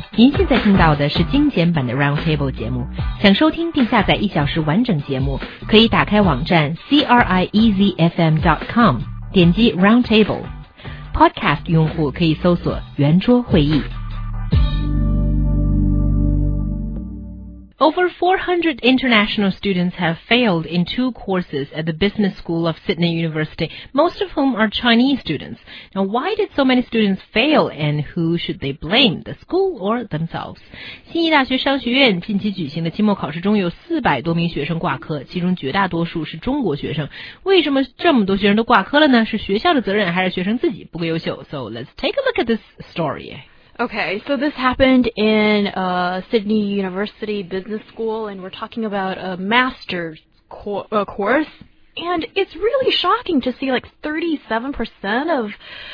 您现在听到的是精简版的 Roundtable 节目。想收听并下载1小时完整节目，可以打开网站 CRIEZFM.com， 点击 Roundtable。Podcast 用户可以搜索圆桌会议。Over 400 international students have failed in 2 courses at the Business School of Sydney University, most of whom are Chinese students. Now, why did so many students fail, and who should they blame, the school or themselves? 悉尼大学商学院近期举行的期末考试中有400多名学生挂科，其中绝大多数是中国学生。为什么这么多学生都挂科了呢？是学校的责任还是学生自己不够优秀？ So let's take a look at this story. Okay, so this happened in Sydney University Business School, and we're talking about a master's course. And it's really shocking to see like 37% of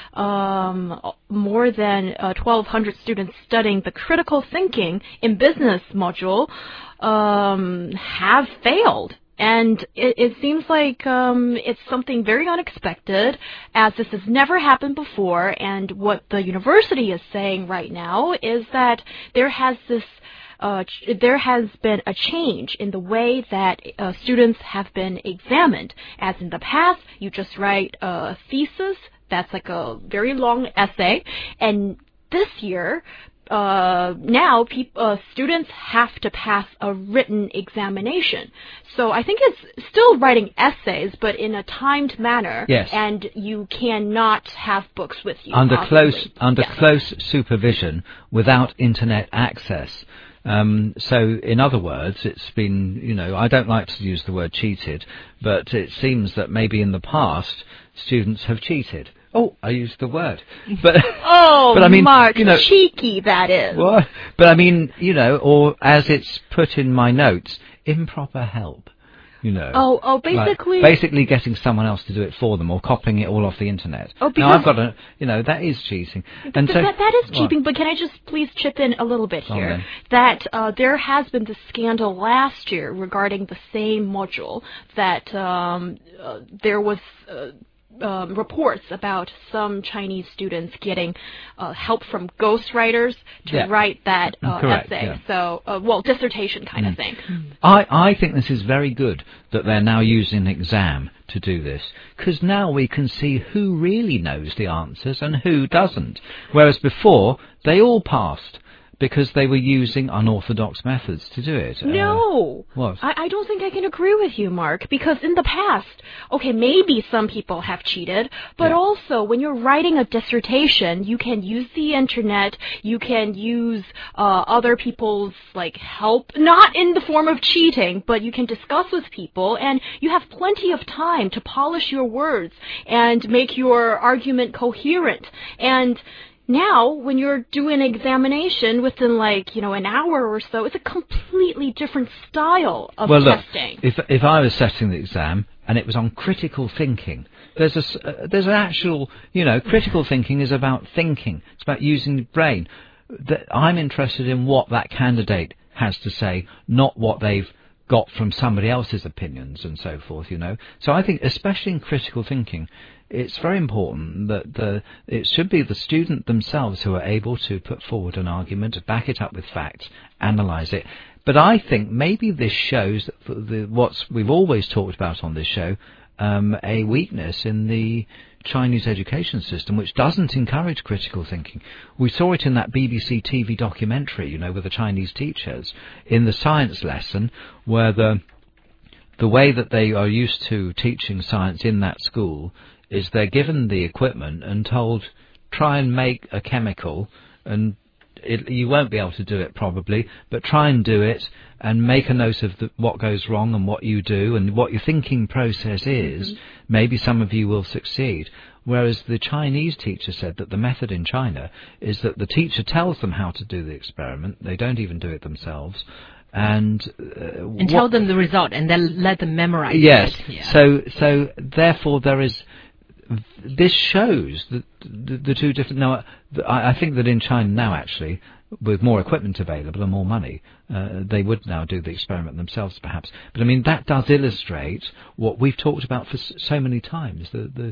more than 1,200 students studying the critical thinking in business module have failed. And it seems like it's something very unexpected, as this has never happened before. And what the university is saying right now is that there has been a change in the way that students have been examined. As in the past, you just write a thesis, that's like a very long essay, and this year, now students have to pass a written examination. So I think it's still writing essays, but in a timed manner. Yes. And you cannot have books with you. Under obviously. close supervision, without internet access. So in other words, it's been, I don't like to use the word cheated, but it seems that maybe in the past students have cheated. Oh, I used the word. But but I mean, Mark, cheeky that is. What? But I mean, or as it's put in my notes, improper help. Basically... basically getting someone else to do it for them, or copying it all off the internet. Oh, because... Now I've got that is cheating. And so, that is cheating, but can I just please chip in a little bit here? That there has been this scandal last year regarding the same module, that there was... reports about some Chinese students getting help from ghostwriters to write that essay. Yeah. So, dissertation kind of thing. I think this is very good that they're now using an exam to do this, because now we can see who really knows the answers and who doesn't. Whereas before, they all passed, because they were using unorthodox methods to do it. No. What? I don't think I can agree with you, Mark, because in the past, okay, maybe some people have cheated, but also when you're writing a dissertation, you can use the internet, you can use other people's help, not in the form of cheating, but you can discuss with people, and you have plenty of time to polish your words and make your argument coherent. And now, when you're doing an examination within an hour or so, it's a completely different style of testing. Look, if I was setting the exam and it was on critical thinking, there's an actual, critical thinking is about thinking. It's about using the brain. I'm interested in what that candidate has to say, not what they've got from somebody else's opinions and so forth, So I think, especially in critical thinking, it's very important that it should be the student themselves who are able to put forward an argument, back it up with facts, analyse it. But I think maybe this shows what we've always talked about on this show, a weakness in the Chinese education system, which doesn't encourage critical thinking. We saw it in that BBC TV documentary, with the Chinese teachers, in the science lesson, where the way that they are used to teaching science in that school is they're given the equipment and told, try and make a chemical, and you won't be able to do it probably, but try and do it and make a note of what goes wrong and what you do and what your thinking process is. Maybe some of you will succeed. Whereas the Chinese teacher said that the method in China is that the teacher tells them how to do the experiment. They don't even do it themselves. And tell them the result and then let them memorize it. Yeah. So therefore this shows that the two different. No, I think that in China now, actually, with more equipment available and more money, they would now do the experiment themselves, perhaps. But I mean, that does illustrate what we've talked about for so many times: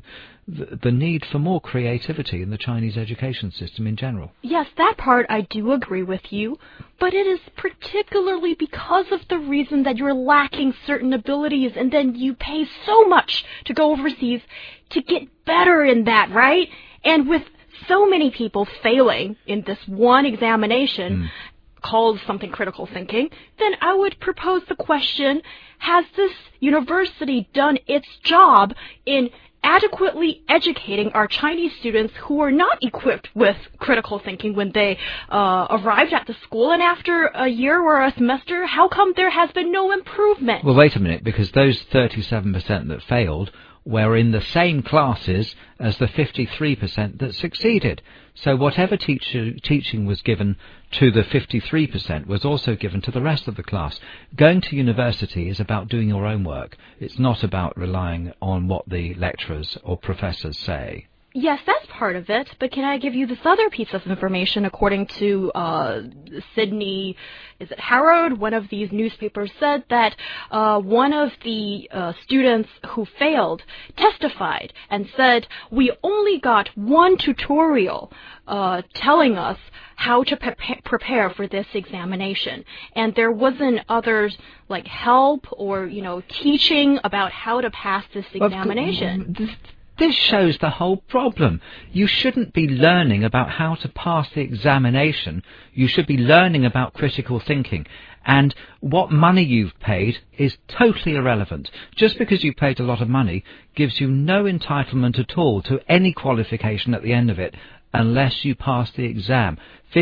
the need for more creativity in the Chinese education system in general. Yes, that part I do agree with you, but it is particularly because of the reason that you're lacking certain abilities, and then you pay so much to go overseas to get better in that, right? And with so many people failing in this one examination called something critical thinking, then I would propose the question, has this university done its job in adequately educating our Chinese students who are not equipped with critical thinking when they arrived at the school, and after a year or a semester, how come there has been no improvement? Well, wait a minute, because those 37% that failed were in the same classes as the 53% that succeeded. So whatever teaching was given to the 53% was also given to the rest of the class. Going to university is about doing your own work. It's not about relying on what the lecturers or professors say. Yes, that's part of it, but can I give you this other piece of information? According to Sydney, is it Herald? One of these newspapers said that one of the students who failed testified and said, we only got one tutorial telling us how to prepare for this examination, and there wasn't others like help or, teaching about how to pass this examination. This shows the whole problem. You shouldn't be learning about how to pass the examination. You should be learning about critical thinking. And what money you've paid is totally irrelevant. Just because you paid a lot of money gives you no entitlement at all to any qualification at the end of it unless you pass the exam.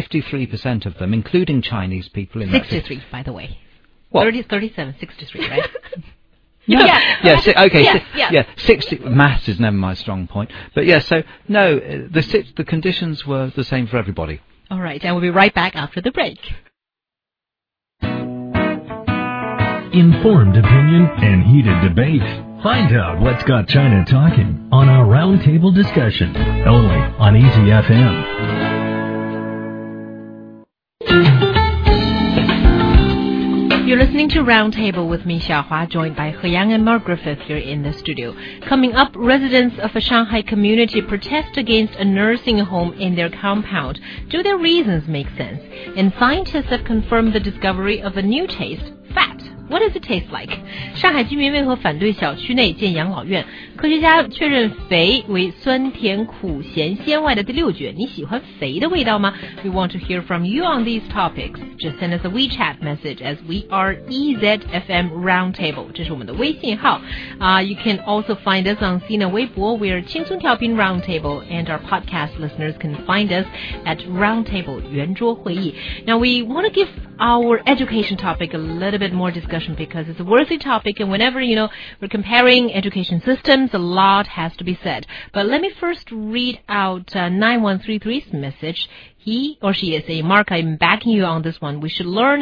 53% of them, including Chinese people in 63, by the way. What? 37, 63, right? No. Yes. Okay. Yes. 60. Maths is never my strong point. But so no, the conditions were the same for everybody. All right, and we'll be right back after the break. Informed opinion and heated debate. Find out what's got China talking on our roundtable discussion, only on Easy FM. You're listening to Roundtable with me, Xiaohua, joined by He Yang and Mark Griffith here in the studio. Coming up, residents of a Shanghai community protest against a nursing home in their compound. Do their reasons make sense? And scientists have confirmed the discovery of a new taste, fat. What does it taste like? 上海居民为何反对小区内建养老院？科学家确认肥为酸甜苦咸鲜外的第六诀。你喜欢肥的味道吗？ We want to hear from you on these topics. Just send us a WeChat message as we are EZFM Roundtable. 这是我们的微信号。You can also find us on Sina Weibo. We are 轻松调频 Roundtable, and our podcast listeners can find us at Roundtable 圆桌会议. Now we want to give our education topic a little bit more discussion because it's a worthy topic, and whenever we're comparing education systems, a lot has to be said. But let me first read out 9133's message. He or she is saying, Mark, I'm backing you on this one. We should learn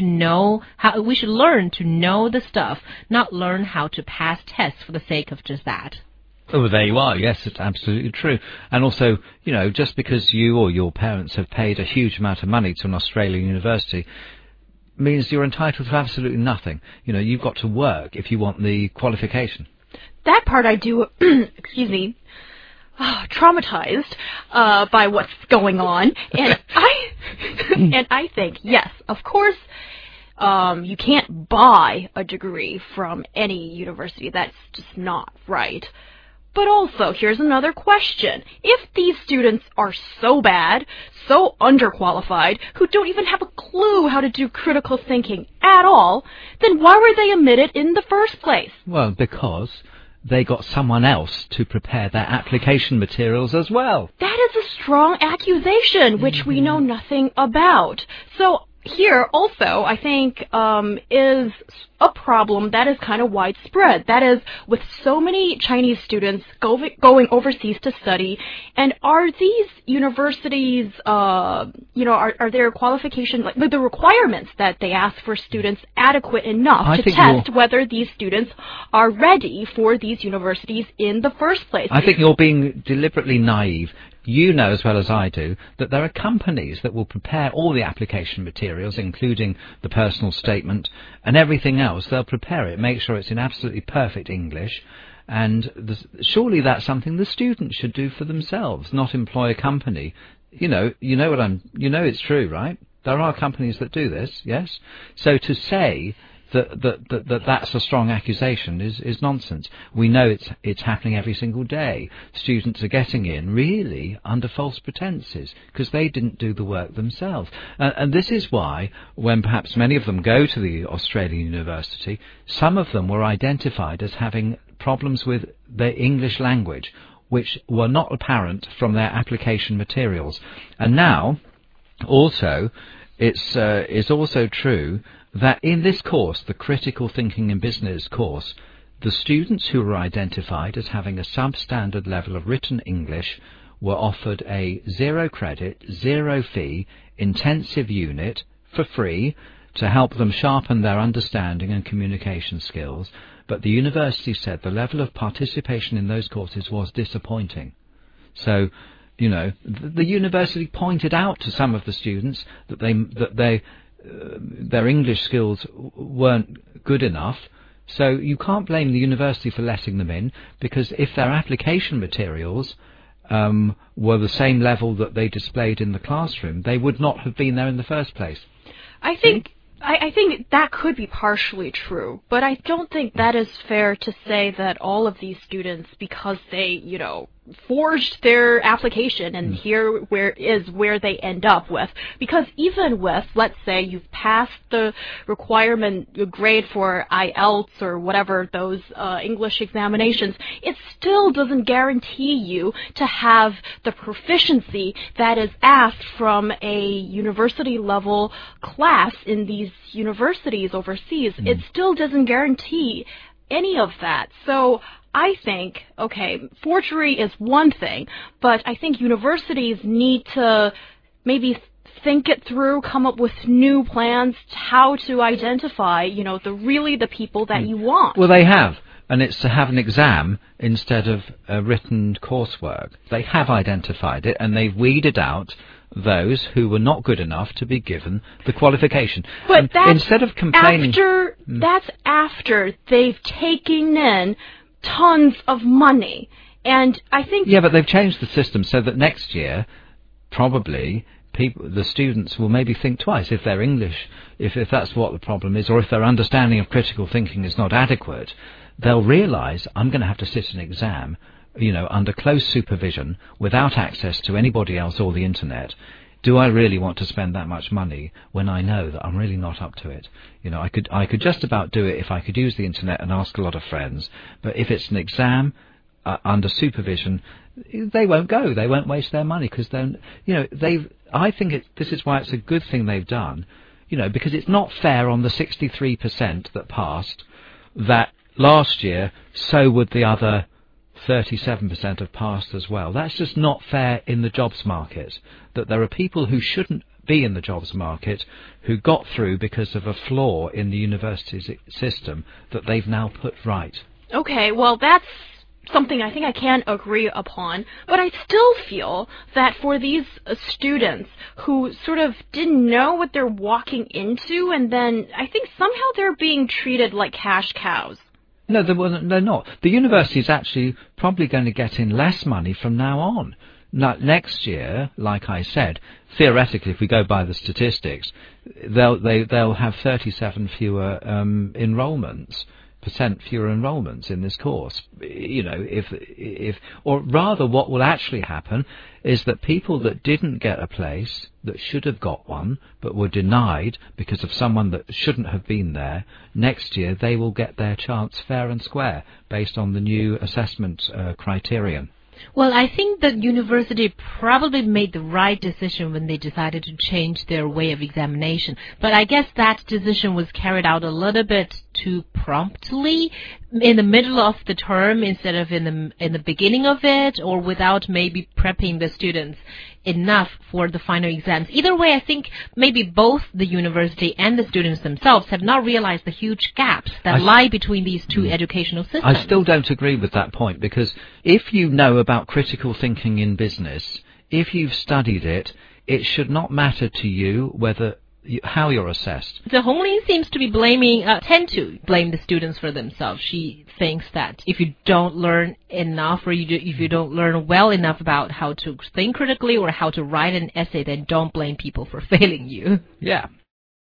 we should learn to know the stuff, not learn how to pass tests for the sake of just that. Oh, well, there you are. Yes, it's absolutely true. And also, just because you or your parents have paid a huge amount of money to an Australian university means you're entitled to absolutely nothing. You've got to work if you want the qualification. That part I do, excuse me, traumatized by what's going on. And I think, yes, of course, you can't buy a degree from any university. That's just not right. But also, here's another question. If these students are so bad, so underqualified, who don't even have a clue how to do critical thinking at all, then why were they admitted in the first place? Well, because they got someone else to prepare their application materials as well. That is a strong accusation, which we know nothing about. So here also, I think, is a problem that is kind of widespread. That is, with so many Chinese students going overseas to study, and are these universities, are their qualifications, like the requirements that they ask for students adequate enough to test whether these students are ready for these universities in the first place? I think you're being deliberately naive. you know as well as I do that there are companies that will prepare all the application materials, including the personal statement and everything else. They'll prepare it, make sure it's in absolutely perfect English, and surely that's something the students should do for themselves, not employ a company. You know it's true, right? There are companies that do this, yes? So to say that's a strong accusation is nonsense. We know it's happening every single day. Students are getting in really under false pretenses because they didn't do the work themselves. And this is why, when perhaps many of them go to the Australian university, some of them were identified as having problems with the English language, which were not apparent from their application materials. And now, also, it's also true that in this course, the Critical Thinking in Business course, the students who were identified as having a substandard level of written English were offered a 0 credit, 0 fee, intensive unit for free to help them sharpen their understanding and communication skills. But the university said the level of participation in those courses was disappointing. So, the university pointed out to some of the students that their English skills weren't good enough. So you can't blame the university for letting them in, because if their application materials were the same level that they displayed in the classroom, they would not have been there in the first place. I think that could be partially true, but I don't think that is fair to say that all of these students, because they, forged their application and here where they end up with. Because even with, let's say you've passed the requirement grade for IELTS or whatever those English examinations, it still doesn't guarantee you to have the proficiency that is asked from a university level class in these universities overseas. It still doesn't guarantee any of that. So I think, forgery is one thing, but I think universities need to maybe think it through, come up with new plans how to identify, the people that you want. Well, they have, and it's to have an exam instead of a written coursework. They have identified it, and they've weeded out those who were not good enough to be given the qualification. But that's instead of complaining, that's after they've taken in tons of money. And I think... Yeah, but they've changed the system so that next year, probably, the students will maybe think twice if their English, if that's what the problem is, or if their understanding of critical thinking is not adequate, they'll realise, I'm going to have to sit an exam, under close supervision, without access to anybody else or the internet. Do I really want to spend that much money when I know that I'm really not up to it? I could just about do it if I could use the internet and ask a lot of friends. But if it's an exam under supervision, they won't go. They won't waste their money because then, I think this is why it's a good thing they've done. Because it's not fair on the 63% that passed that last year, so would the other 37% have passed as well. That's just not fair in the jobs market, that there are people who shouldn't be in the jobs market who got through because of a flaw in the university's system that they've now put right. Okay, well, that's something I think I can agree upon, but I still feel that for these students who sort of didn't know what they're walking into, and then I think somehow they're being treated like cash cows. No, they're not. The university is actually probably going to get in less money from now on. Now, next year, like I said, theoretically, if we go by the statistics, they'll have 37 fewer percent fewer enrollments in this course. Or rather, what will actually happen is that people that didn't get a place, that should have got one, but were denied because of someone that shouldn't have been there, next year they will get their chance fair and square based on the new assessment criterion. Well, I think the university probably made the right decision when they decided to change their way of examination. But I guess that decision was carried out a little bit too promptly in the middle of the term instead of in the beginning of it, or without maybe prepping the students enough for the final exams. Either way, I think maybe both the university and the students themselves have not realized the huge gaps that lie between these two educational systems. I still don't agree with that point, because if you know about critical thinking in business if you've studied it, it should not matter to you how you're assessed. So Hong Lin seems to be tend to blame the students for themselves. She thinks that if you don't learn enough or if you don't learn well enough about how to think critically or how to write an essay, then don't blame people for failing you. Yeah,